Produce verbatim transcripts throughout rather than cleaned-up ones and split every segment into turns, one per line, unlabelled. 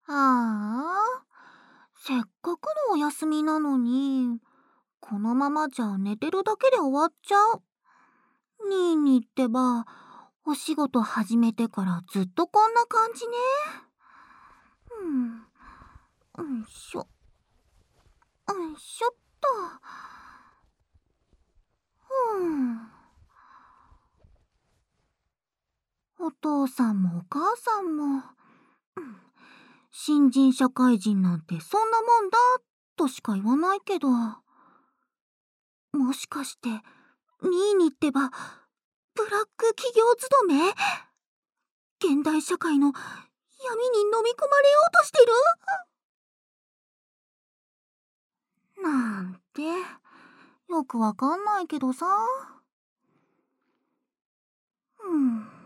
ああ、せっかくのお休みなのに、このままじゃ寝てるだけで終わっちゃう。ニーニーってば、お仕事始めてからずっとこんな感じね。うん、よいしょ、よいしょっと。うん。お父さんもお母さんも、新人社会人なんてそんなもんだとしか言わないけど、もしかしてニーニーってばブラック企業勤め、現代社会の闇に飲み込まれようとしてるなんて、よくわかんないけどさ。うんん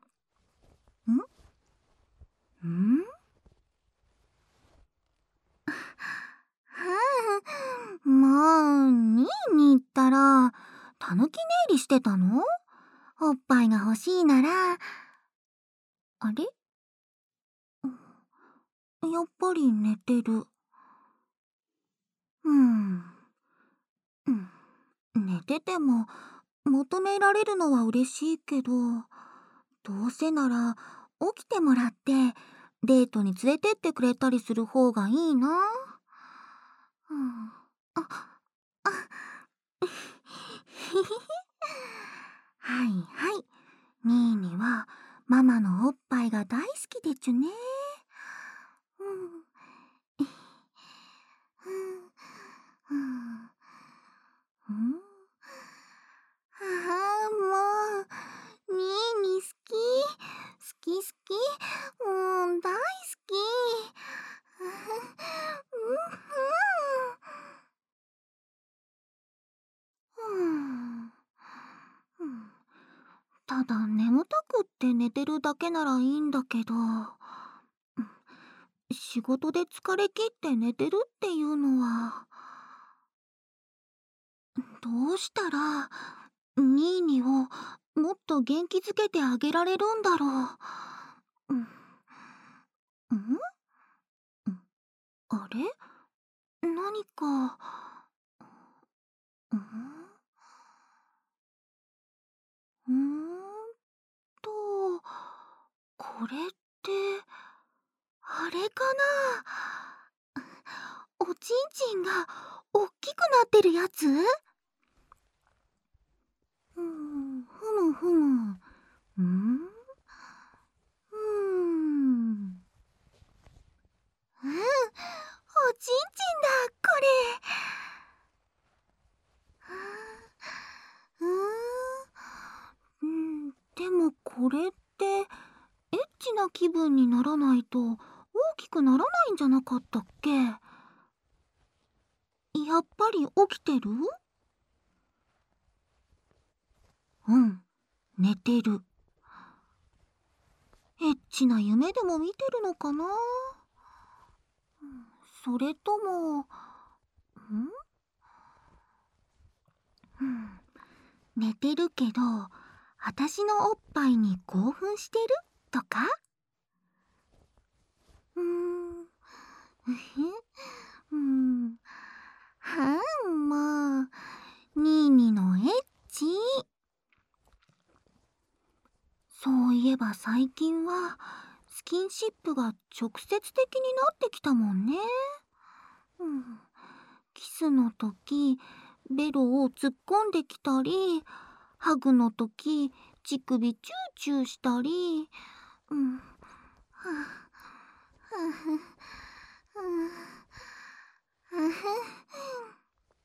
んもう、ニーニーったら、たぬき寝入りしてたの？おっぱいが欲しいなら。あれ？やっぱり寝てる。うん。うん。寝てても、求められるのは嬉しいけど、どうせなら、起きてもらって、デートに連れてってくれたりする方がいいな。うん。あ、あ、はいはい。ニーニはママのおっぱいが大好きでちゅね。うん。うん。うん。ああ、もう、ニーニ好き。好き好き。うん、大好き。うん、うん。うん。ただ眠たくって寝てるだけならいいんだけど、仕事で疲れ切って寝てるっていうのは、どうしたらニーニをもっと元気づけてあげられるんだろう。うん、うん、あれ、何か、うん、うーんと、これって、あれかな？おちんちんがおっきくなってるやつ？うん、ふむふむ。うん、うーん。うん、おちんちんだ、これ。うーん、うん、でもこれって、エッチな気分にならないと大きくならないんじゃなかったっけ？やっぱり起きてる？うん、寝てる。エッチな夢でも見てるのかな？それとも、ん？うん、寝てるけど、あたしのおっぱいに興奮してるとか？うーん、うふ、うん、はんもう、ニーニのエッチ。そういえば最近は、スキンシップが直接的になってきたもんね。うん、キスの時、ベロを突っ込んできたり、ハグの時、乳首チューチューしたり、うん、はあ、はふ、うん、はふ、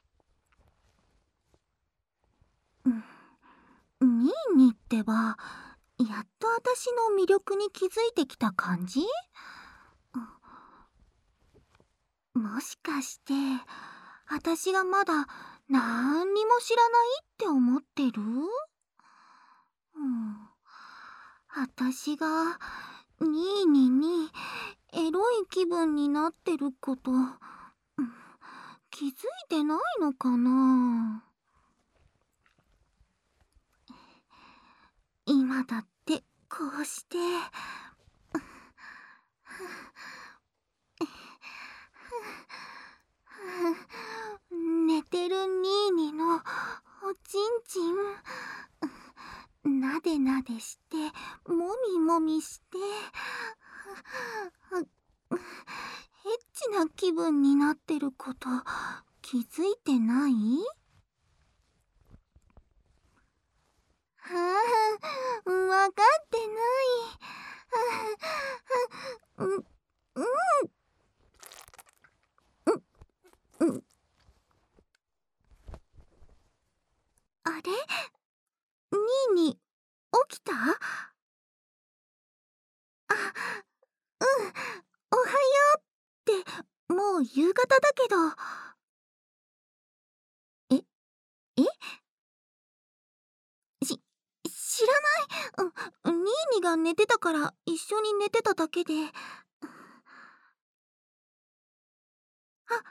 うん、ニーニーってば、やっと私の魅力に気づいてきた感じ？もしかして、私がまだなんにも知らないって思ってる？うん。私がニーニにエロい気分になってること、うん、気づいてないのかな？今だってこうして、 んちん、なでなでして、もみもみして、エッチな気分になってること気づいてない？はあ、わかってない。うん、うん、うん、あれ？ニーニ、起きた？あ、うん、おはようって、もう夕方だけど。え、え？し、知らない。うん、ニーニが寝てたから一緒に寝てただけで。あ、あ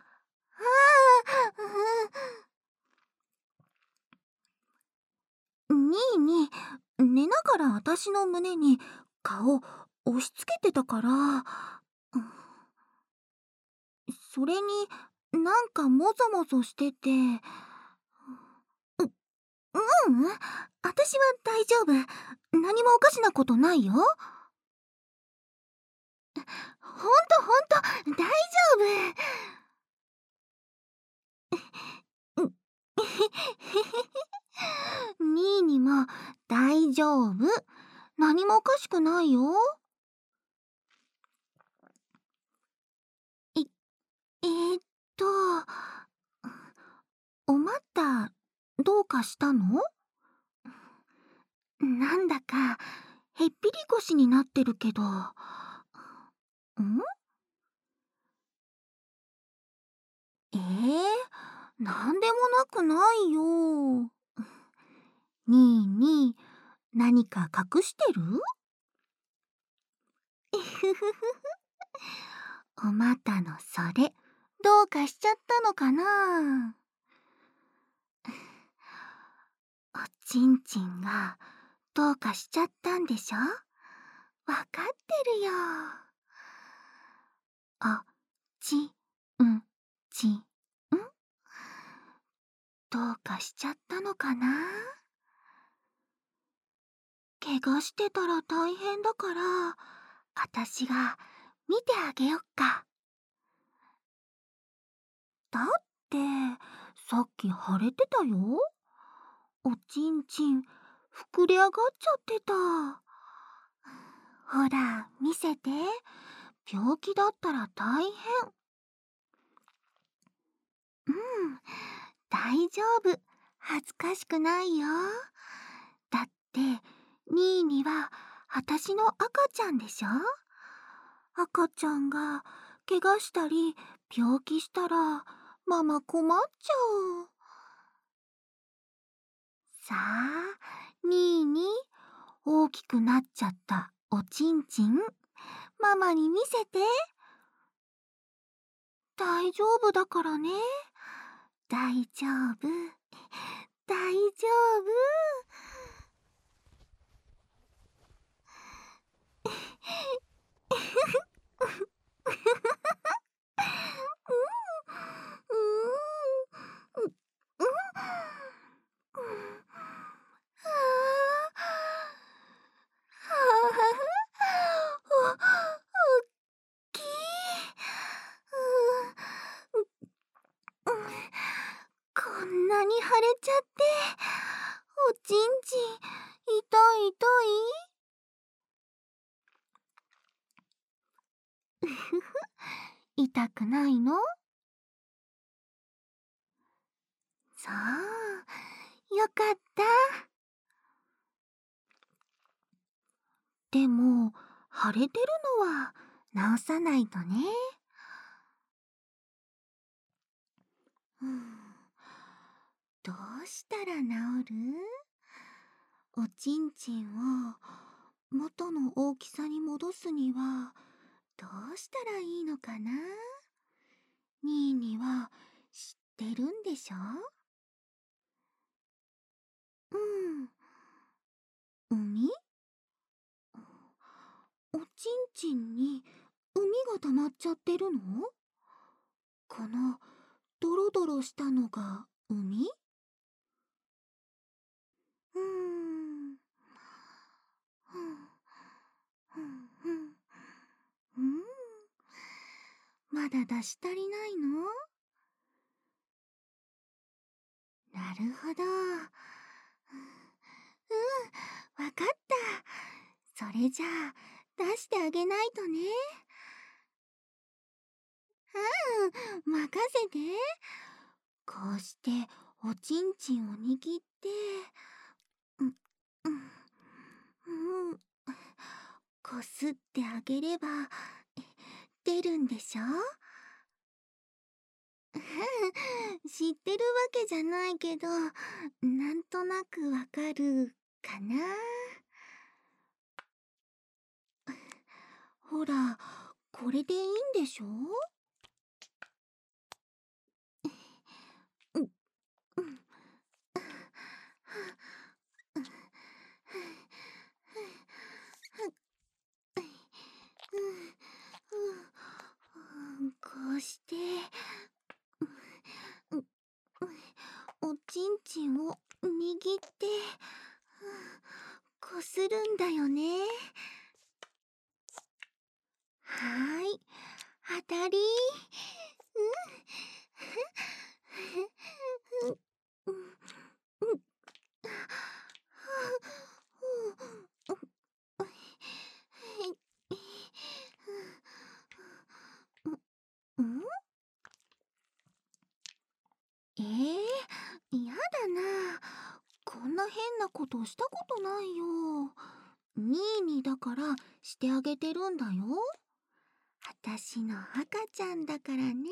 あ、ニーニ、寝ながら私の胸に顔押し付けてたから、うん、それになんかもぞもぞしてて、う、ううん、私は大丈夫。何もおかしなことないよ。ほんとほんと、大丈夫。うニーニも大丈夫。何もおかしくないよ。い、えーっと、おまった、どうかしたの？なんだか、へっぴり腰になってるけど。ん？えー、なんでもなくないよ。にーに、何か隠してる？ふふふふ。おまたのそれ、どうかしちゃったのかな？おちんちんがどうかしちゃったんでしょ？わかってるよ。おちんちん、どうかしちゃったのかな？怪我してたら大変だから、あたしが見てあげよっか。だって、さっき腫れてたよ。おちんちん、膨れ上がっちゃってた。ほら、見せて。病気だったら大変。うん、大丈夫。恥ずかしくないよ。だって、ニーニは私の赤ちゃんでしょ？赤ちゃんが怪我したり病気したらママ困っちゃう。さあ、ニーニ、大きくなっちゃったおちんちん、ママに見せて。大丈夫だからね。大丈夫。大丈夫。うん、うん、うん、ああ、おっきい。うん、こんなに腫れちゃって、おちんちん、痛い痛い。うふふ、痛くないの？そう、よかった。でも、腫れてるのは治さないとね。うん、どうしたら治る？おちんちんを元の大きさに戻すにはどうしたらいいのかな？ニーニは知ってるんでしょ？うん。海？おちんちんに海が溜まっちゃってるの？このドロドロしたのが海？ うーん。ふん、ふんふん。うーん。まだ出し足りないの？なるほど。うん、わかった。それじゃあ、出してあげないとね。うん、任せて。こうして、おちんちんを握って、うん、うん、うん、こすってあげれば、出るんでしょ？知ってるわけじゃないけど、なんとなくわかるかな。ほら、これでいいんでしょ？うん、うん。こうして、おちんちんを握って、こするんだよね。はーい、当たり。うん。うん。うん。うん？ええ、やだな。こんな変なことしたことないよ。ニーニーだからしてあげてるんだよ。あたしの赤ちゃんだからね。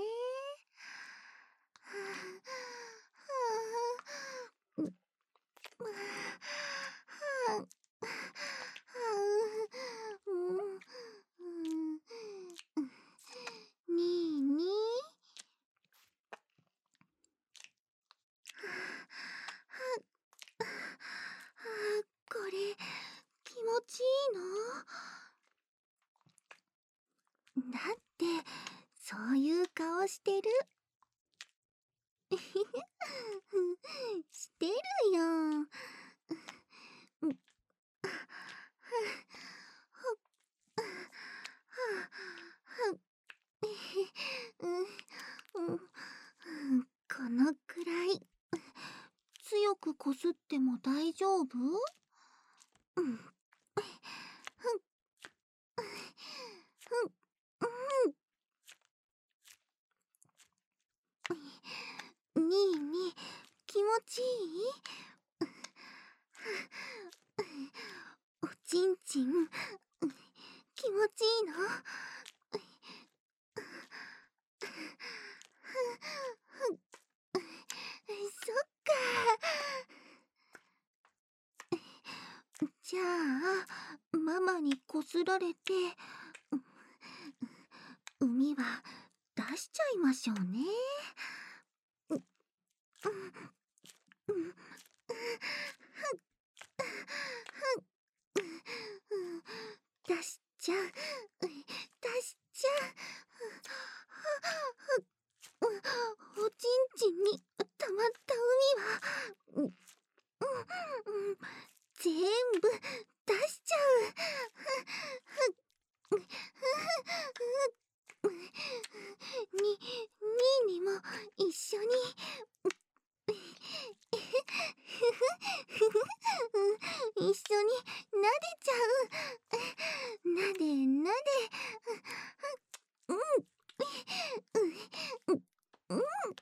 にーにこれ気持ちいいの？だってそういう顔してる。してるよ。このくらい強くこすっても大丈夫？うん。にーに気持ちいい？おちんちん気持ちいいの？そっか。じゃあママにこすられて海は出しちゃいましょうね。出しちゃう、出しちゃう。おちんちんにたまった海は全部出しちゃう。に、にーにも一緒に。一緒に撫でちゃう。撫で撫で。うん。うん。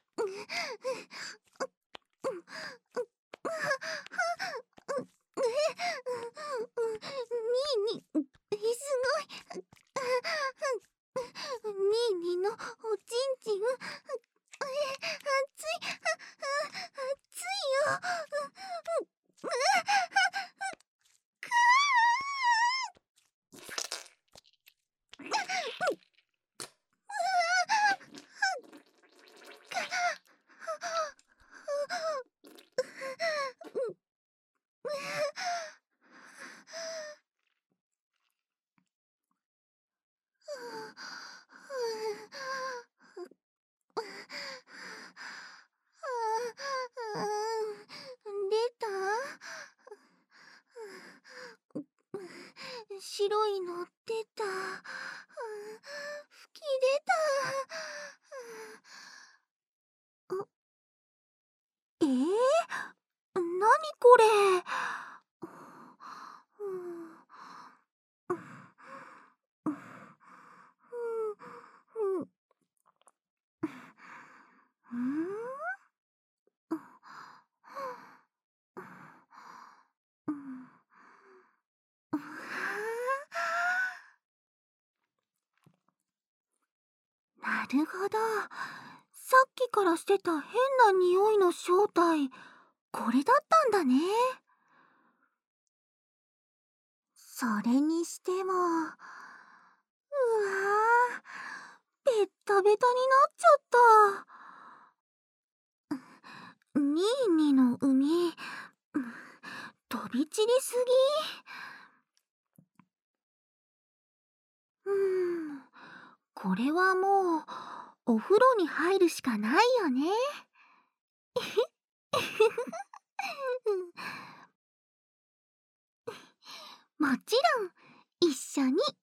にーに、すごい。にーにのおちんちん、熱い、熱いよ。 白いの出た。うん、吹き出た。うん、えー、なにこれ。うん、うん、うん、うん、うん、うん、なるほど。さっきからしてた変な匂いの正体、これだったんだね。それにしても、うわー、ベッタベタになっちゃった。ニーニの海、うん飛び散りすぎ。うーん、これはもう、お風呂に入るしかないよね。もちろん、一緒に